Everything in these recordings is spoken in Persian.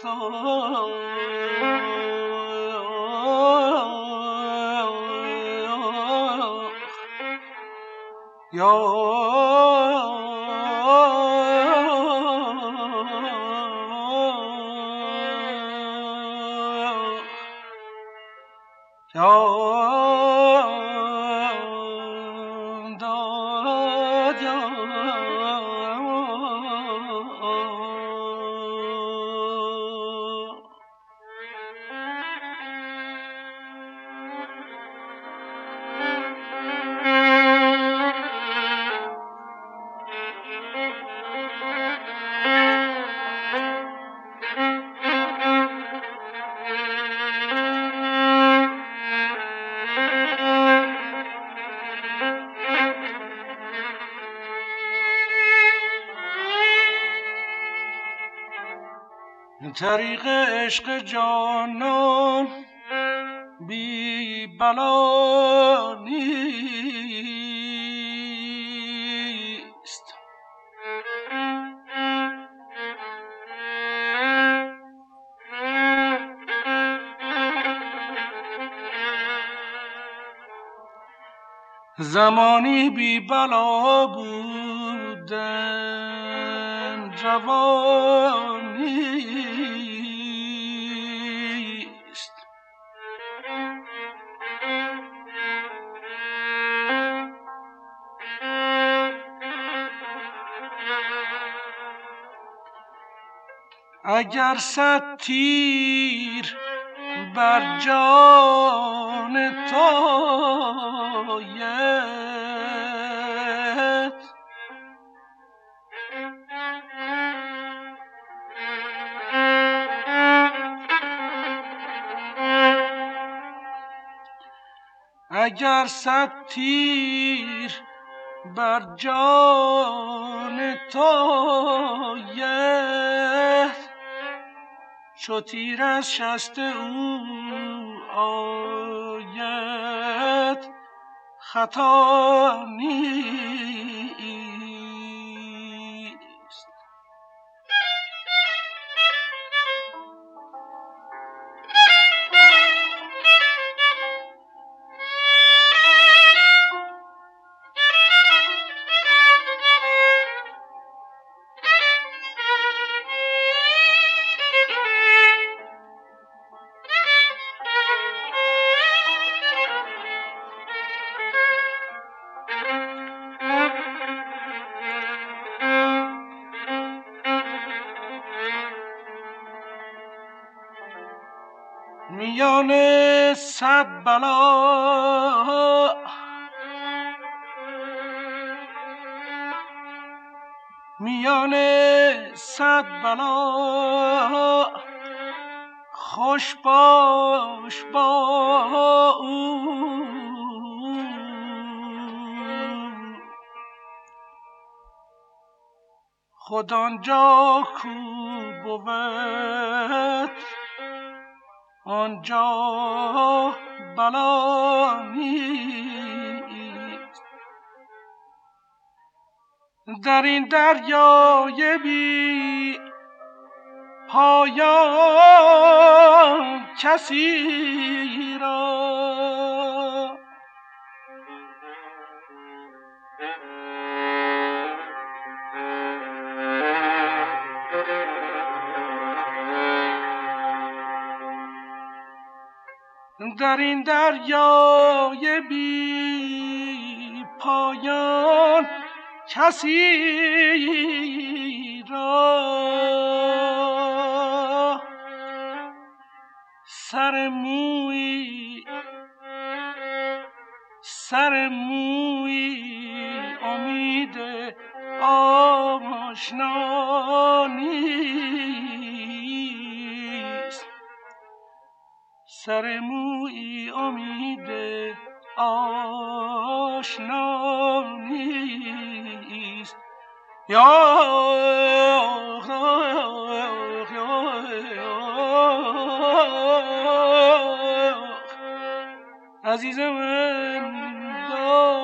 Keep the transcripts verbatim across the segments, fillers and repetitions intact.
طریق عشق جانان بی بلا نیست، زمانی بی بلا بودن جوان نیست. اگر صد تیر بر جان تو آید، اگر صد تیر بر جان تو آید، چو تیر از شست او آید خطا نیست. میان صد بلا میان صد بلا خوش باش با او، خود آنجا کو بود آنجا بلا نیست. در این دریای بی پایان کسی را در این دریای بی پایان کسی را سر مویی سر مویی امید آشنا نیست، سر مویی امید آشنا نیست. یا عزیز من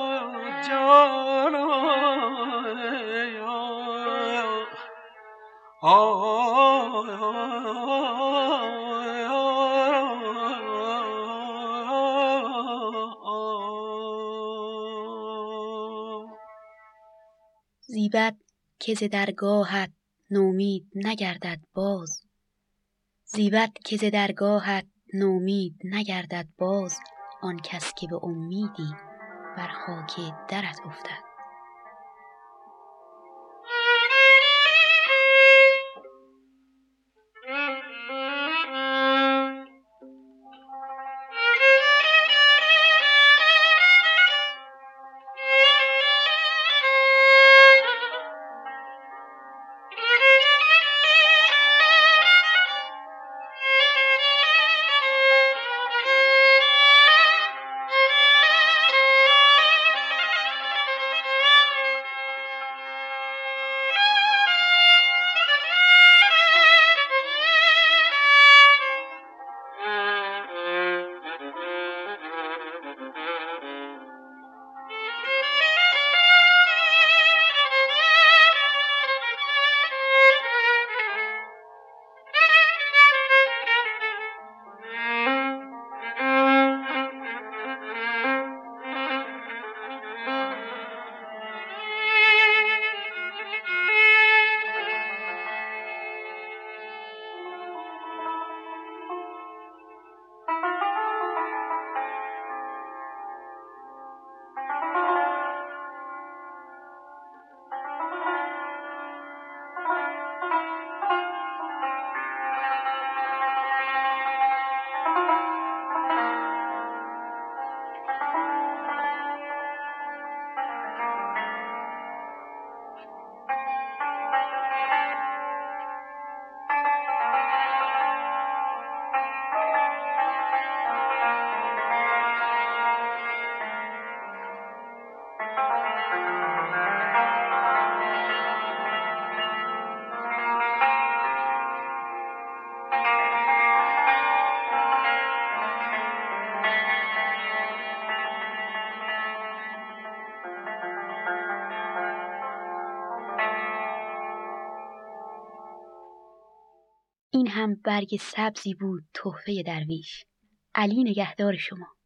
داد جانا، زیبد که ز درگاهت نومید نگردد باز، زیبد که ز درگاهت نومید نگردد باز، آن کس که به امیدی بر خاک درت افتد. این هم برگ سبزی بود تحفه درویش. علی نگهدار شما.